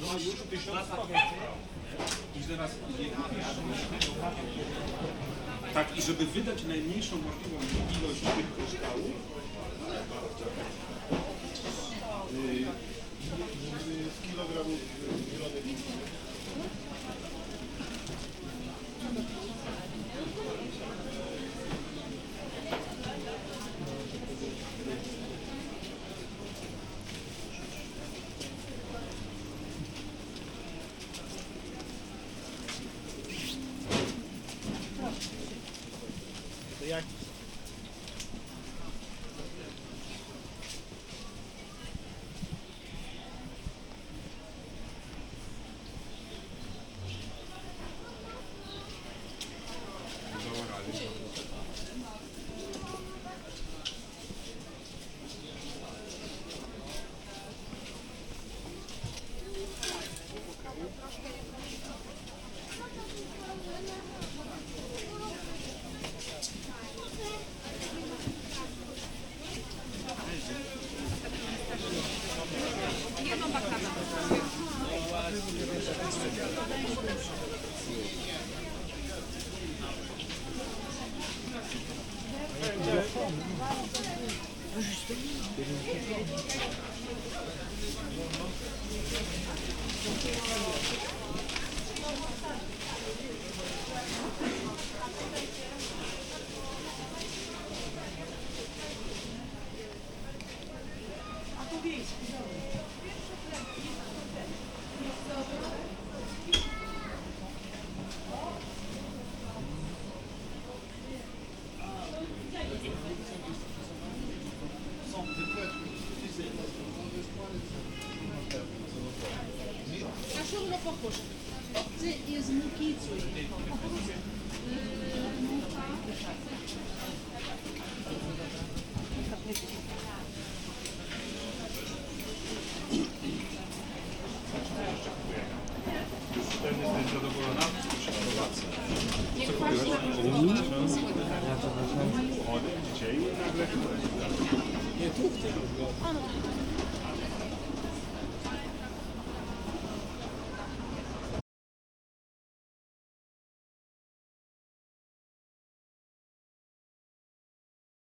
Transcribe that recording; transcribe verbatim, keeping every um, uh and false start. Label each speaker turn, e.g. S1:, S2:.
S1: już tysiąc sto. I teraz tak, i żeby wydać najmniejszą możliwą ilość tych kryształów, yy, z kilogramów zielonych. To jak?
S2: Cachorro não pode coxa. Jest mukicu.
S1: Ten jesteś zadowolona?
S2: Co kupiłeś?
S1: Dzisiaj nagle... Nie, tu w tym.